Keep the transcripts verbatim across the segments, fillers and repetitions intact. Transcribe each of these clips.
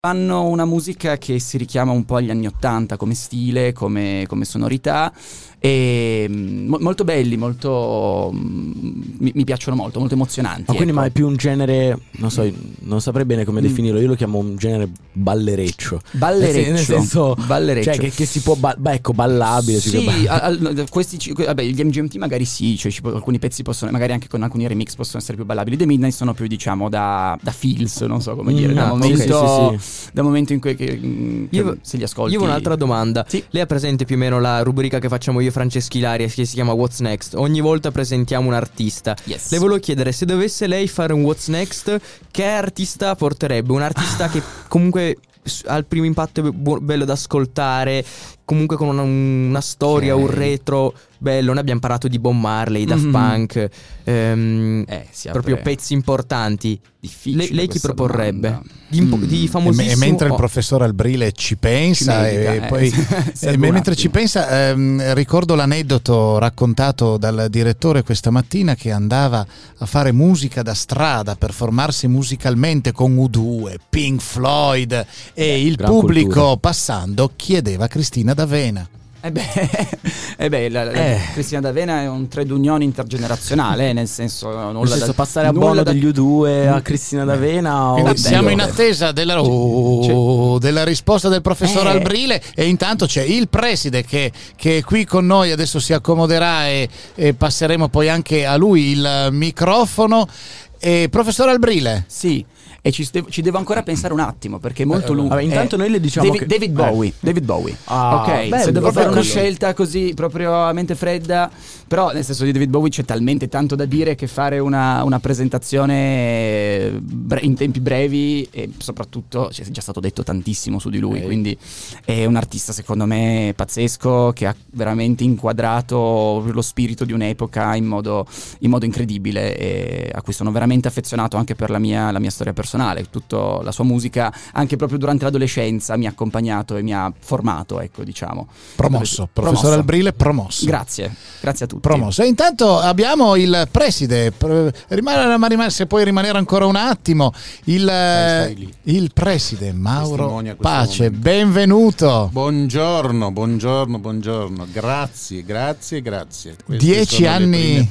Hanno una musica che si richiama un po' agli anni ottanta come stile, come, come sonorità, e mo- molto belli, molto mi, mi piacciono molto, molto emozionanti. Ma quindi ecco. ma è più un genere, non so, non saprei bene come Mm. definirlo, io lo chiamo un genere ballereccio. Ballereccio, Nel senso, ballereccio. cioè che, che si può, ba- beh, ecco, ballabile. si può Sì, ba- al- al- questi ci- vabbè, gli M G M T magari sì, cioè ci può- alcuni pezzi possono, magari anche con alcuni remix possono essere più ballabili. The Midnight sono più, diciamo, da, da feels, non so come dire, Mm, da ah, momento, sì, sì, da momento in cui che, che Io- se li ascolti. Io ho un'altra domanda. Sì. Lei ha presente più o meno la rubrica che facciamo io e Franceschi Ilaria, che si chiama What's Next? Ogni volta presentiamo un artista. Yes. Le volevo chiedere, se dovesse lei fare un What's Next, che artista porterebbe? Un artista che comunque s- al primo impatto è bu- bello da ascoltare, comunque con una, una storia, Ok. un retro bello. Noi abbiamo parlato di Bob Marley, Daft Mhm. Punk, ehm, Eh, si proprio apre- pezzi importanti. Difficile Le- lei chi questa proporrebbe? domanda. Di, impo- Mm. di E, famosissimo me- e mentre il oh, professor Albrile ci pensa, Ci medica, e eh, poi serve e un mentre ci attimo. pensa, ehm, ricordo l'aneddoto raccontato dal direttore questa mattina, che andava a fare musica da strada per formarsi musicalmente con U due, Pink Floyd, e il gran pubblico cultura. passando chiedeva Cristina D'Avena. Eh beh, eh beh la, la- Eh. Cristina D'Avena è un trade union intergenerazionale, eh, nel senso nulla Nel senso, da, passare a nulla Bono da- degli U due a Cristina D'Avena. Quindi o- siamo in Vabbè. attesa della, oh, della risposta del professor Eh. Albrile, e intanto c'è il preside che, che è qui con noi, adesso si accomoderà e, e passeremo poi anche a lui il microfono. E professor Albrile, Sì, e ci, ste- ci devo ancora pensare un attimo perché è molto lungo. Vabbè, intanto Eh, noi le diciamo David, che- David Bowie, David Bowie. Ah, ok, bello, se devo fare una bello. scelta così proprio a mente fredda, però nel senso di David Bowie c'è talmente tanto da dire che fare una, una presentazione bre- in tempi brevi, e soprattutto c'è già stato detto tantissimo su di lui, Ok. quindi è un artista secondo me pazzesco, che ha veramente inquadrato lo spirito di un'epoca in modo, in modo incredibile, e a cui sono veramente affezionato anche per la mia, la mia storia personale. Tutta la sua musica anche proprio durante l'adolescenza mi ha accompagnato e mi ha formato, ecco, diciamo. promosso, Promosso. professor Albrile promosso. Grazie, grazie a tutti. Promosso. E intanto abbiamo il preside, pr- rimane, ma rimane- se puoi rimanere ancora un attimo, il, stai lì. il preside Mauro Testimonia questo Pace, momento. benvenuto. Buongiorno, buongiorno, buongiorno. Grazie, grazie, grazie. Queste Dieci sono le anni- prime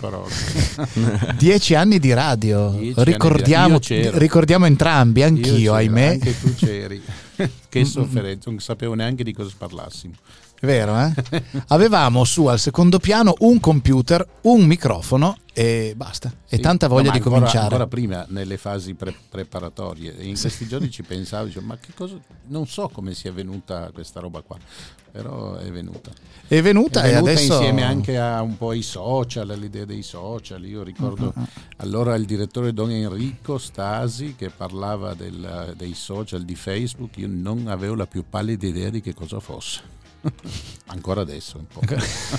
parole. Dieci anni di radio, Dieci anni di ricordiamo, radio. Io c'ero. ricordiamo entrambi, Io anch'io, c'ero, ahimè. Anche tu c'eri. Che sofferenza, non sapevo neanche di cosa parlassimo. È vero, eh? Avevamo su al secondo piano un computer, un microfono e basta. E Sì. tanta No, voglia ma di ancora, cominciare. Ancora prima, nelle fasi pre- preparatorie. E in questi giorni ci pensavo, dicevo, ma che cosa... Non so come sia venuta questa roba qua, però è venuta. È venuta, È venuta e adesso insieme anche a un po' i social, all'idea dei social. Io ricordo allora il direttore Don Enrico Stasi che parlava del- dei social di Facebook. Io non avevo la più pallida idea di che cosa fosse. Ancora adesso un po'.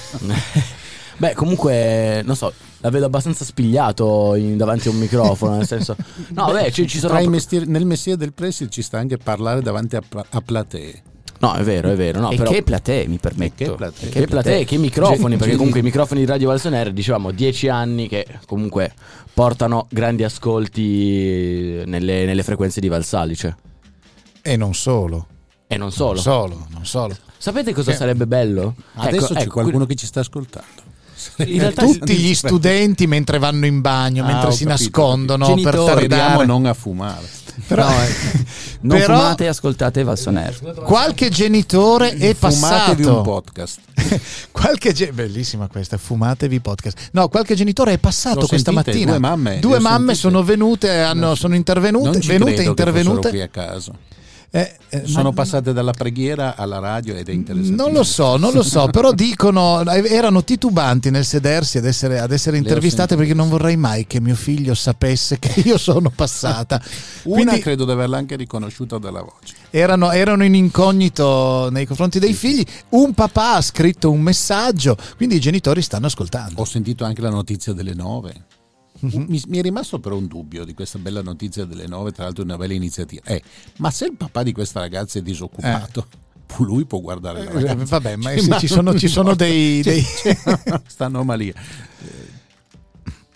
Beh, comunque, non so, la vedo abbastanza spigliato in- davanti a un microfono, nel senso... No, beh, ci, ci sono... Tra i mestieri- nel mestiere del preside ci sta anche parlare davanti a, pla- a platee. No, è vero, è vero. No, e però... che platee, mi permetto. E che platee. Che platee, che microfoni, Gen- perché gen- comunque i microfoni di Radio Valsoner, dicevamo, dieci anni che comunque portano grandi ascolti nelle, nelle frequenze di Valsalice. e non solo. E non solo. Non solo, non solo. Sapete cosa Che- sarebbe bello? Adesso Ecco, c'è ecco, qualcuno che ci sta ascoltando. In realtà Tutti gli studenti mentre vanno in bagno, Ah, mentre ho si capito, nascondono ho per capito. Speriamo tardare. non a fumare. Però, No, eh, non però fumate e ascoltate Valsoner. qualche genitore è Fumatevi passato. un podcast. Qualche ge- bellissima questa, fumatevi podcast. No, qualche genitore è passato L'ho questa sentite, mattina. due mamme, Due le ho mamme sentite. sono venute, hanno, sono intervenute, Non ci venute, credo che fossero intervenute. qui a caso. Eh, eh, Sono ma- passate dalla preghiera alla radio ed è interessante. Non lo so, non lo so, però dicono, erano titubanti nel sedersi ad essere, ad essere intervistate, perché non vorrei mai che mio figlio sapesse che io sono passata. Una Quindi credo di averla anche riconosciuta dalla voce. erano, erano in incognito nei confronti dei figli. Un papà ha scritto un messaggio, quindi i genitori stanno ascoltando. Ho sentito anche la notizia delle nove. Mi, mi è rimasto però un dubbio di questa bella notizia delle nove, tra l'altro una bella iniziativa. Eh, ma se il papà di questa ragazza è disoccupato, lui può guardare la Eh, ragazza. vabbè, ma Cioè, sì, ma ci sono, non ci sono importa. dei, Cioè, dei... cioè, sta anomalia.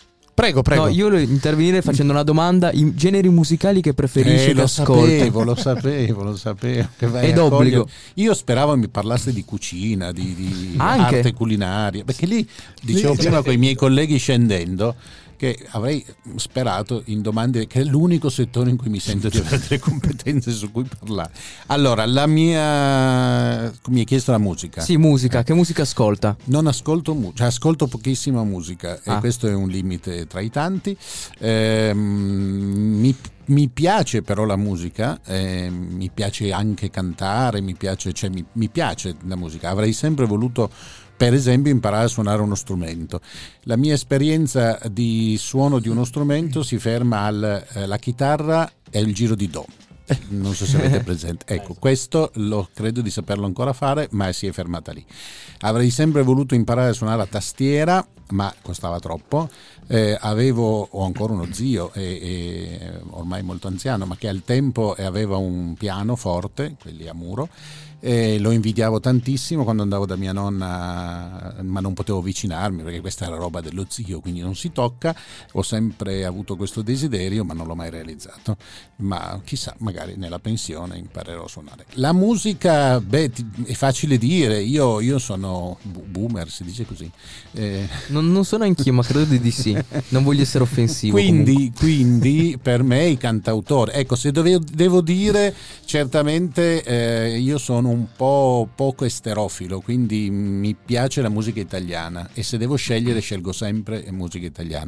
Prego, prego. No, io volevo intervenire facendo una domanda: i generi musicali che preferisci Eh, che lo ascolti? sapevo, lo sapevo, lo sapevo. Che vai Ed a obbligo. cogliere. Io speravo mi parlasse di cucina, di, di Anche? arte culinaria, perché lì dicevo prima con i miei colleghi scendendo che avrei sperato in domande, che è l'unico settore in cui mi sento di avere delle competenze su cui parlare. Allora, la mia mi hai chiesto la musica. Sì, musica. Che musica ascolta? Non ascolto musica, cioè ascolto pochissima musica Ah. e questo è un limite tra i tanti. Ehm, mi, mi piace però la musica, eh, mi piace anche cantare, mi piace, cioè, mi, mi piace la musica. Avrei sempre voluto, per esempio, imparare a suonare uno strumento. La mia esperienza di suono di uno strumento si ferma alla eh, chitarra e il giro di do. Non so se avete presente. Ecco, questo lo credo di saperlo ancora fare, ma si è fermata lì. Avrei sempre voluto imparare a suonare la tastiera, ma costava troppo. Eh, avevo, ho ancora uno zio, e, e, ormai molto anziano, ma che al tempo aveva un piano forte, quelli a muro. E lo invidiavo tantissimo quando andavo da mia nonna, ma non potevo avvicinarmi perché questa era roba dello zio, quindi non si tocca. Ho sempre avuto questo desiderio, ma non l'ho mai realizzato. Ma chissà, magari nella pensione imparerò a suonare. La musica, beh, è facile dire, io, io sono boomer, si dice così. Eh, Non, non sono anch'io, ma credo di, di sì. Non voglio essere offensivo. Quindi, quindi per me i cantautori, ecco, se dovevo, devo dire, certamente eh, io sono un po' poco esterofilo, quindi mi piace la musica italiana e se devo scegliere scelgo sempre musica italiana.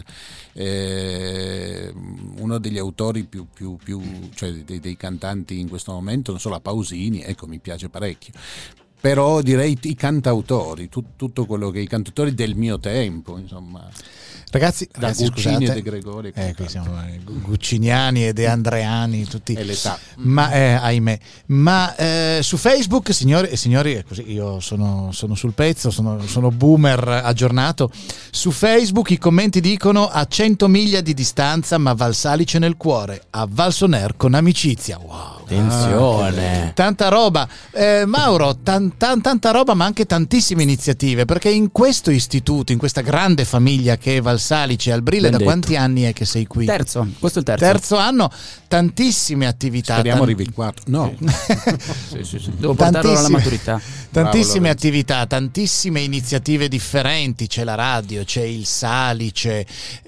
Eh, uno degli autori più, più, più cioè dei, dei cantanti in questo momento, non solo Pausini, ecco, mi piace parecchio. Però direi i cantautori, tu, tutto quello che i cantautori del mio tempo, insomma. Ragazzi, Da ragazzi, Guccini scusate. e De Gregori. Eh, qui siamo eh, Gucciniani e De Andreani, tutti. È l'età. Ma eh, ahimè. Ma eh, su Facebook, signori e signori, è così, io sono, sono sul pezzo, sono, sono boomer aggiornato. Su Facebook i commenti dicono: a cento miglia di distanza, ma Val Salice nel cuore, a Val Soner con amicizia. Wow. Attenzione. Tanta roba, eh, Mauro, tan, tan, tanta roba, ma anche tantissime iniziative, perché in questo istituto, in questa grande famiglia che è Val Salice al Brille, Ben da detto. quanti anni è che sei qui? Terzo, questo è il terzo. Terzo anno, tantissime attività. Speriamo tan- arrivi il quarto. No. Sì, sì, sì. Devo portarlo alla Tantissime- maturità. Tantissime Lorenzo. attività, tantissime iniziative differenti, c'è la radio, c'è il Salice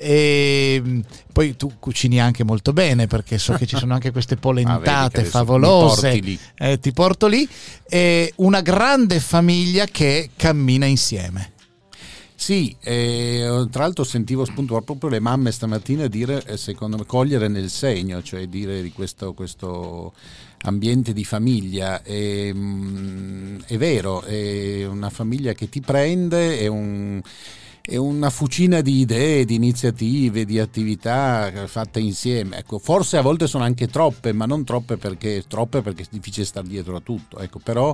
e poi tu cucini anche molto bene, perché so che ci sono anche queste Ah, vedi polentate che adesso favolose. mi porti lì. Eh, ti porto lì, e una grande famiglia che cammina insieme. Sì, eh, tra l'altro sentivo spunto proprio le mamme stamattina dire, eh, secondo me, cogliere nel segno, cioè dire di questo, questo ambiente di famiglia. E, mh, è vero, è una famiglia che ti prende, è un... è una fucina di idee, di iniziative, di attività fatte insieme. Ecco, forse a volte sono anche troppe, ma non troppe perché troppe perché è difficile stare dietro a tutto. Ecco, però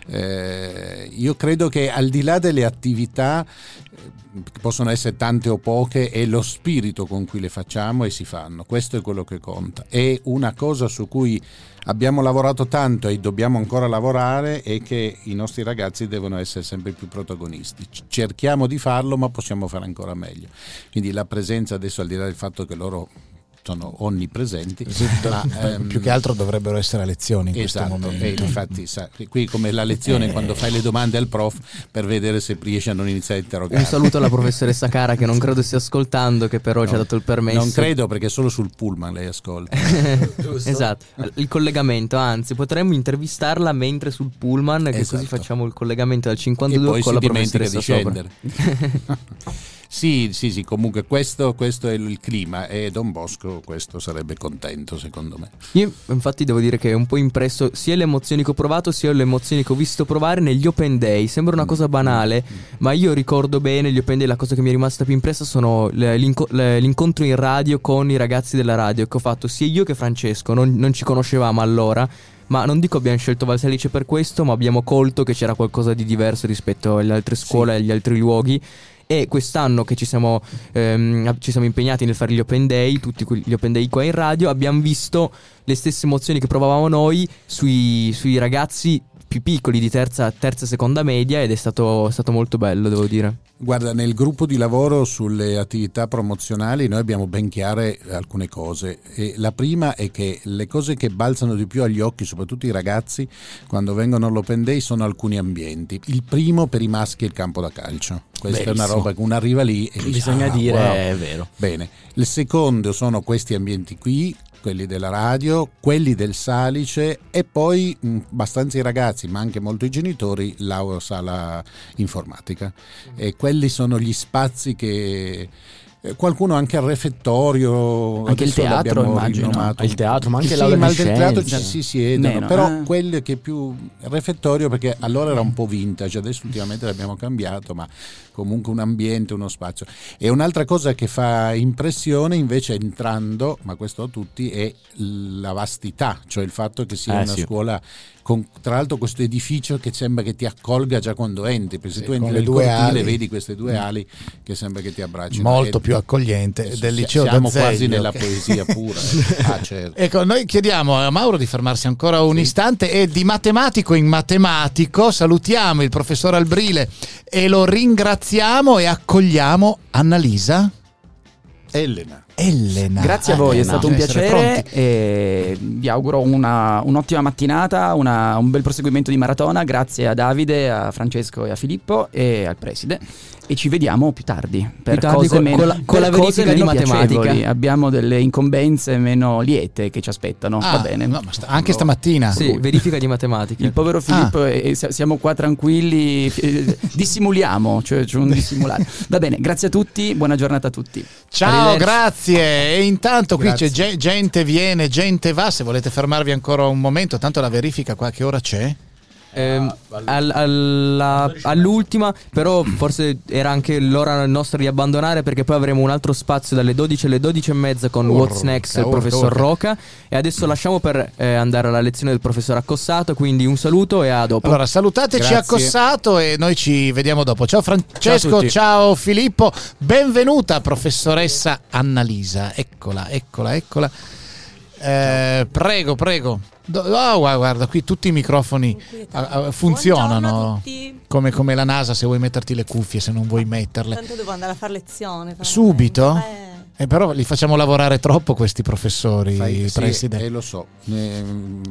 eh, io credo che al di là delle attività, che possono essere tante o poche, è lo spirito con cui le facciamo e si fanno. Questo è quello che conta. È una cosa su cui abbiamo lavorato tanto e dobbiamo ancora lavorare, è che i nostri ragazzi devono essere sempre più protagonisti. Cerchiamo di farlo, ma possiamo fare ancora meglio. Quindi la presenza adesso, al di là del fatto che loro sono onnipresenti, ma, ehm, Più che altro dovrebbero essere a lezioni in esatto, questo momento. e infatti sa, qui come la lezione quando fai le domande al prof per vedere se riesce a non iniziare a interrogare. Un saluto alla professoressa Cara, che non credo stia ascoltando, che però ci ha dato il permesso. Non credo, perché solo sul pullman lei ascolta. Esatto, il collegamento, anzi potremmo intervistarla mentre sul pullman, che Esatto. così facciamo il collegamento dal E cinquantadue poi con si la dimentica professoressa di sopra. scendere. Sì, sì, sì, comunque questo, questo è il clima, e Don Bosco questo sarebbe contento, secondo me. Io infatti devo dire che è un po' impresso sia le emozioni che ho provato sia le emozioni che ho visto provare negli Open Day. Sembra una cosa banale, ma io ricordo bene gli Open Day. La cosa che mi è rimasta più impressa sono le- l'inco- le- l'incontro in radio con i ragazzi della radio che ho fatto sia io che Francesco. Non, non ci conoscevamo allora, ma non dico abbiamo scelto Val Salice per questo, ma abbiamo colto che c'era qualcosa di diverso rispetto alle altre scuole e agli altri luoghi. E quest'anno che ci siamo, ehm, ci siamo impegnati nel fare gli Open Day, tutti que- gli Open Day qua in radio, abbiamo visto le stesse emozioni che provavamo noi sui, sui ragazzi più piccoli di terza, terza seconda media, ed è stato, è stato molto bello, devo dire. Guarda, nel gruppo di lavoro sulle attività promozionali noi abbiamo ben chiare alcune cose, e la prima è che le cose che balzano di più agli occhi, soprattutto i ragazzi, quando vengono all'Open Day, sono alcuni ambienti. Il primo per i maschi è il campo da calcio. Questa Verissimo. è una roba che uno arriva lì e dice, Bisogna ah, dire, wow. è vero. Bene. Il secondo sono questi ambienti qui, quelli della radio, quelli del Salice, e poi mh, abbastanza i ragazzi, ma anche molto i genitori, la sala informatica. E quelli sono gli spazi che eh, qualcuno anche al refettorio, Anche il adesso teatro, l'abbiamo immagino. rinomato. Il teatro, ma anche sì, l'aula ma di del teatro ci scienze. si siedono, Meno, però eh. quello che è più refettorio, perché allora era un po' vintage, adesso ultimamente l'abbiamo cambiato, ma comunque un ambiente, uno spazio. E un'altra cosa che fa impressione invece entrando, ma questo a tutti, è la vastità, cioè il fatto che sia Eh, una sì. scuola con, tra l'altro, questo edificio che sembra che ti accolga già quando entri, perché se Sì, tu entri con le nel due cortile ali. vedi queste due ali che sembra che ti abbraccino. Molto E- più accogliente adesso del si- liceo siamo d'Azeglio, quasi nella che- poesia pura. eh. Ah, certo. Ecco, noi chiediamo a Mauro di fermarsi ancora un istante, e di matematico in matematico salutiamo il professor Albrile e lo ringraziamo, e accogliamo Annalisa Elena. Elena. Grazie a voi, è Eh, stato no, un essere piacere pronti. e vi auguro una, un'ottima mattinata, una- un bel proseguimento di maratona. Grazie a Davide, a Francesco e a Filippo e al preside, e ci vediamo più tardi per Più tardi cose con- meno, con la- con la per cose verifica di meno matematica. piacevoli. Abbiamo delle incombenze meno liete che ci aspettano. Ah, Va bene. no, ma sta- anche stamattina. Sì, verifica di matematica. Il povero Filippo, e e siamo qua tranquilli, eh, dissimuliamo, cioè c'è un dissimulare. Va bene, grazie a tutti, buona giornata a tutti. Ciao, Arrivederci. grazie. E intanto qui Grazie. c'è ge- gente viene, gente va. Se volete fermarvi ancora un momento, tanto la verifica qua che ora c'è. Ehm, al- alla- all'ultima, però forse era anche l'ora nostra di abbandonare, perché poi avremo un altro spazio dalle dodici alle dodici e mezza con Urca, What's Next del urca, professor urca. Roca, e adesso lasciamo per eh, andare alla lezione del professor Accossato, quindi un saluto e a dopo. Allora, salutateci Grazie. Accossato e noi ci vediamo dopo. Ciao Ciao a Francesco, tutti. ciao Filippo, benvenuta professoressa Annalisa. Eccola, eccola, eccola. Eh, prego, prego. Do- oh, gua- guarda, qui tutti i microfoni ah, ah, funzionano. Buongiorno a tutti. Come, come la NASA, se vuoi metterti le cuffie, se non vuoi metterle. Tanto devo andare a fare lezione. veramente. Subito? Eh, Eh, però li facciamo lavorare troppo questi professori, Fai- sì, preside. eh, lo so. Eh,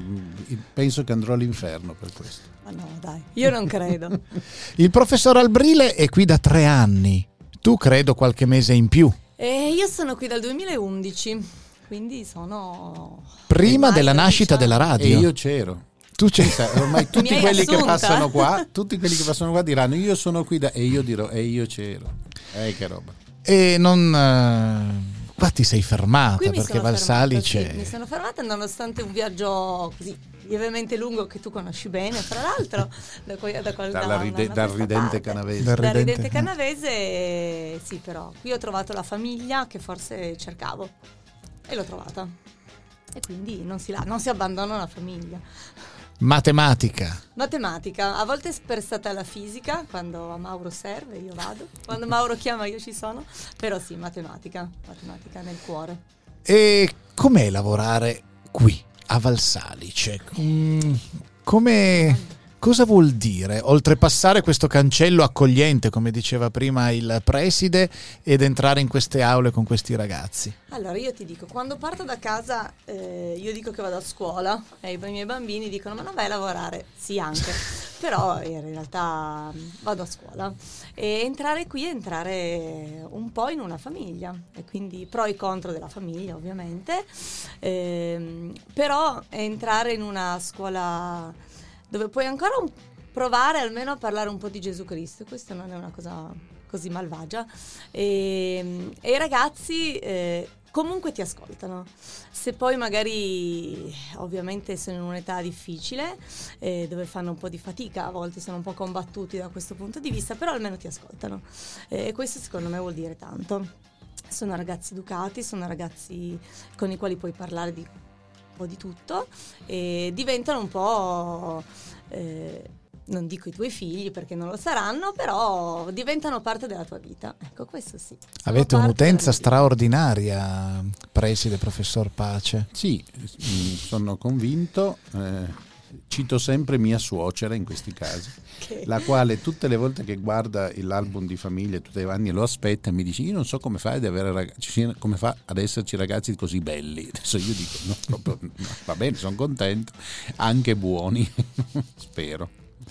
penso che andrò all'inferno per questo. ma no, dai, io non credo. Il professor Albrile è qui da tre anni. Tu credo qualche mese in più. E io sono qui dal duemilaundici, quindi sono... Prima ormai della nascita diciamo- della E radio. io c'ero. Tu c'è. Pensa, ormai tutti Mi hai quelli che assunta? passano qua, tutti quelli che passano qua diranno io sono qui da, e io dirò e io c'ero. Eh, che roba. E non. eh, Qua ti sei fermata Qui mi perché sono Valsali fermata, c'è. sì, mi sono fermata nonostante un viaggio così lievemente lungo che tu conosci bene, fra l'altro, da, que- da, qual- Dalla da una- ride- da dal questa ridente parte. canavese. Dal Da ridente- ridente canavese, sì, però qui ho trovato la famiglia che forse cercavo e l'ho trovata. E quindi non si, la- non si abbandona una famiglia. Matematica. Matematica, a volte spersata la fisica, quando a Mauro serve io vado, quando Mauro chiama io ci sono, però sì, matematica, matematica nel cuore. E com'è lavorare qui a Valsalice? Mm, come. Cosa vuol dire oltrepassare questo cancello accogliente, come diceva prima il preside, ed entrare in queste aule con questi ragazzi? Allora io ti dico, quando parto da casa eh, io dico che vado a scuola e i miei bambini dicono ma non vai a lavorare? Sì anche, però in realtà mh, vado a scuola e entrare qui è entrare un po' in una famiglia e quindi pro e contro della famiglia ovviamente, ehm, però entrare in una scuola dove puoi ancora un- provare almeno a parlare un po' di Gesù Cristo, questo non è una cosa così malvagia, e, e i ragazzi eh, comunque ti ascoltano. Se poi magari ovviamente sono in un'età difficile eh, dove fanno un po' di fatica, a volte sono un po' combattuti da questo punto di vista, però almeno ti ascoltano e questo secondo me vuol dire tanto. Sono ragazzi educati, sono ragazzi con i quali puoi parlare di un po' di tutto e diventano un po' eh, non dico i tuoi figli perché non lo saranno, però diventano parte della tua vita. Ecco, questo sì. Sono Avete parte un'utenza della straordinaria, preside professor Pace. Sì, mh, sono convinto. eh, Cito sempre mia suocera in questi casi, Che- la quale tutte le volte che guarda l'album di famiglia tutti gli anni lo aspetta e mi dice: io non so come fai ad avere ragazzi, come fa ad esserci ragazzi così belli. Adesso io dico no, proprio, no, va bene, sono contento, anche buoni. Spero.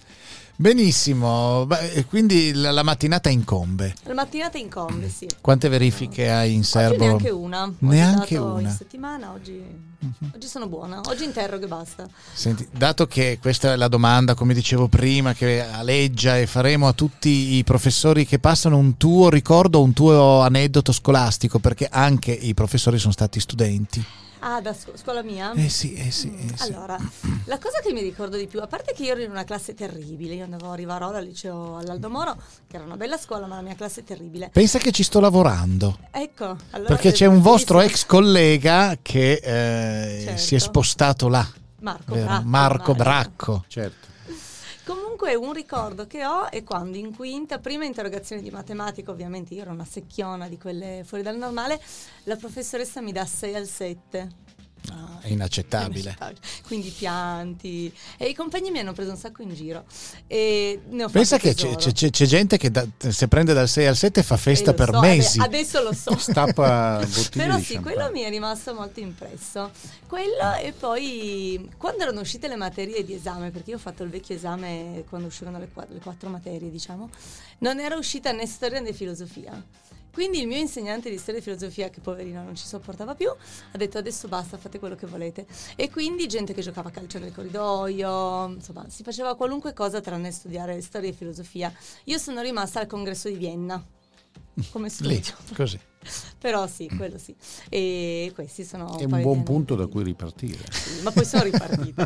Benissimo, beh, quindi la, la mattinata incombe. La mattinata incombe, sì. Quante verifiche hai in Oggi serbo? neanche una. Ho Neanche dato una. in settimana, oggi, oggi sono buona. Oggi interrogo e basta. Senti, dato che questa è la domanda, come dicevo prima, che aleggia e faremo a tutti i professori che passano, un tuo ricordo, un tuo aneddoto scolastico, perché anche i professori sono stati studenti. Ah, da scu- scuola mia? Eh sì, eh sì, eh sì. Allora, la cosa che mi ricordo di più, a parte che io ero in una classe terribile, io andavo a Rivarola al liceo all'Aldo Moro, che era una bella scuola, ma la mia classe è terribile. Pensa che ci sto lavorando, Ecco, allora perché c'è devo un vostro dirti- ex collega che eh, Certo. si è spostato là, Marco vero? Bracco, Marco immagino. Bracco. Certo. Comunque un ricordo che ho è quando in quinta, prima interrogazione di matematica, ovviamente io ero una secchiona di quelle fuori dal normale, la professoressa mi dà sei al sette. No, è inaccettabile. Quindi pianti e i compagni mi hanno preso un sacco in giro e ne ho Pensa fatto che c'è, tesoro. c'è- c'è gente che da- se prende dal sei al sette fa festa E lo per so, mesi. ade- Adesso lo so. Stappa bottiglie Però di sì, champagne. quello mi è rimasto molto impresso. Quello e poi quando erano uscite le materie di esame, perché io ho fatto il vecchio esame quando uscirono le, qua- le quattro materie, diciamo, non era uscita né storia né filosofia. Quindi il mio insegnante di storia e filosofia, che poverino non ci sopportava più, ha detto adesso basta, fate quello che volete. E quindi gente che giocava a calcio nel corridoio, insomma, si faceva qualunque cosa tranne studiare storia e filosofia. Io sono rimasta al congresso di Vienna come studio. Lì, così. Però sì, quello sì. E questi sono È paio un di buon anni. punto da cui ripartire. Sì, ma poi sono ripartita.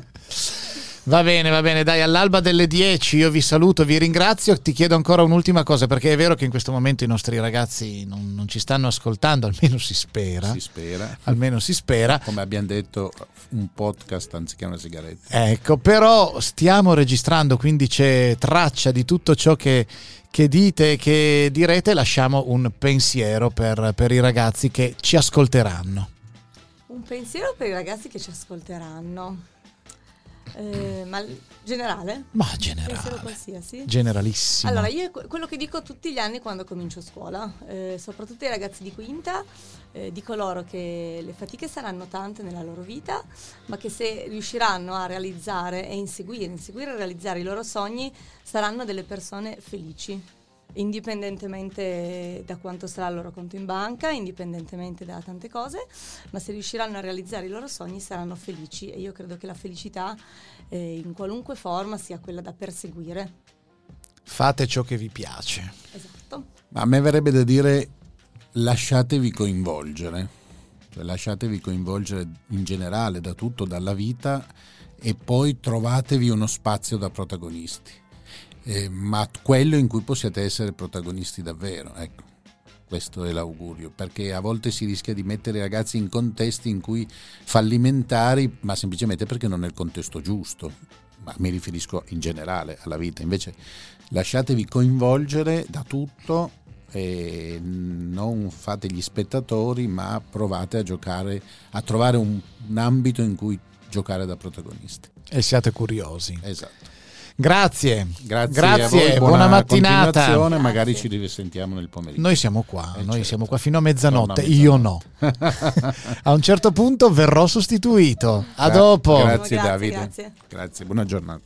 Va bene, va bene, dai, all'alba delle dieci io vi saluto, vi ringrazio, ti chiedo ancora un'ultima cosa, perché è vero che in questo momento i nostri ragazzi non, non ci stanno ascoltando, almeno si spera, Si spera. almeno si spera. Come abbiamo detto, un podcast anziché una sigaretta. Ecco, però stiamo registrando, quindi c'è traccia di tutto ciò che, che dite e che direte. Lasciamo un pensiero per, per i ragazzi che ci ascolteranno. Un pensiero per i ragazzi che ci ascolteranno. Eh, ma l- generale? Ma Pensiero generale, qualsiasi? generalissimo. Allora, io que- quello che dico tutti gli anni quando comincio scuola, eh, soprattutto ai ragazzi di quinta, eh, dico loro che le fatiche saranno tante nella loro vita, ma che se riusciranno a realizzare e inseguire, inseguire e realizzare i loro sogni, saranno delle persone felici, indipendentemente da quanto sarà il loro conto in banca, indipendentemente da tante cose, ma se riusciranno a realizzare i loro sogni saranno felici, e io credo che la felicità eh, in qualunque forma sia quella da perseguire. Fate ciò che vi piace. Esatto. Ma a me verrebbe da dire lasciatevi coinvolgere, cioè lasciatevi coinvolgere in generale da tutto, dalla vita, e poi trovatevi uno spazio da protagonisti, eh, ma quello in cui possiate essere protagonisti davvero, ecco. Questo è l'augurio, perché a volte si rischia di mettere i ragazzi in contesti in cui fallimentari, ma semplicemente perché non è il contesto giusto. Ma mi riferisco in generale alla vita. Invece lasciatevi coinvolgere da tutto e non fate gli spettatori, ma provate a giocare, a trovare un, un ambito in cui giocare da protagonisti. E siate curiosi. Esatto. Grazie. Grazie, Grazie, a voi, buona, buona mattinata. continuazione, magari Grazie. ci risentiamo nel pomeriggio. Noi siamo qua, Eh, noi certo. siamo qua fino a mezzanotte, No, no, io no. A un certo punto verrò sostituito. A Gra- dopo. Grazie, Grazie, Davide. grazie. Grazie, buona giornata.